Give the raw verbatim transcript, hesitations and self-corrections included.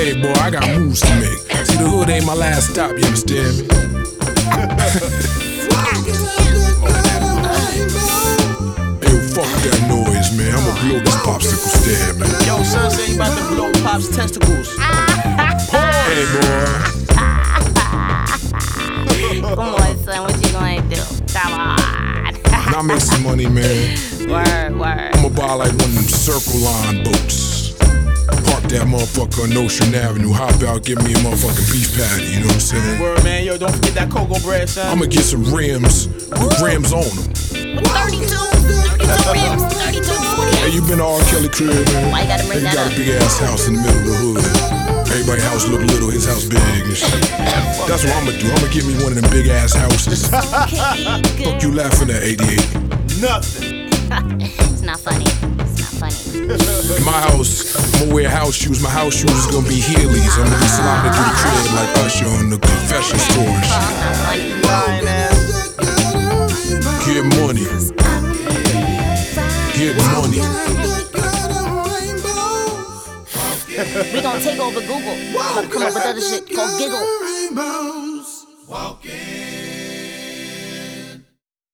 Hey boy, I got moves to make. See, the hood ain't my last stop, you understand me? Hey, fuck that noise, man. I'ma blow this popsicle stand, man. Yo, son, say you about to blow Pop's testicles. Hey boy. Come on, son, what you gonna do? Come on. When I make some money, man, Word, word. I'ma buy like one of them Circle Line boats. Park that motherfucker on Ocean Avenue. Hop out, give me a motherfucking beef patty, you know what I'm saying? Word, man, yo, don't forget that cocoa bread, son. I'ma get some rims with rims on them. thirty-two, thirty-two rims, thirty-two, twenty. Hey, you been to R. Kelly crib, man? Why you gotta bring He that got up? a big ass house in the middle of the hood. Everybody's house look little, his house big and shit. That's what I'ma do. I'ma get me one of them big ass houses. Okay, Fuck good. you laughing at, eighty-eight? Nothing. It's not funny. It's not funny. In my house, I'ma wear house shoes. My house shoes is gonna be Heelys. I'm gonna be sliding through the crib like Usher on the confession store and shit. It's not funny. Lying ass. Get money. Get money. We gonna take over Google. We're gonna come up with other shit called Giggle. Walking.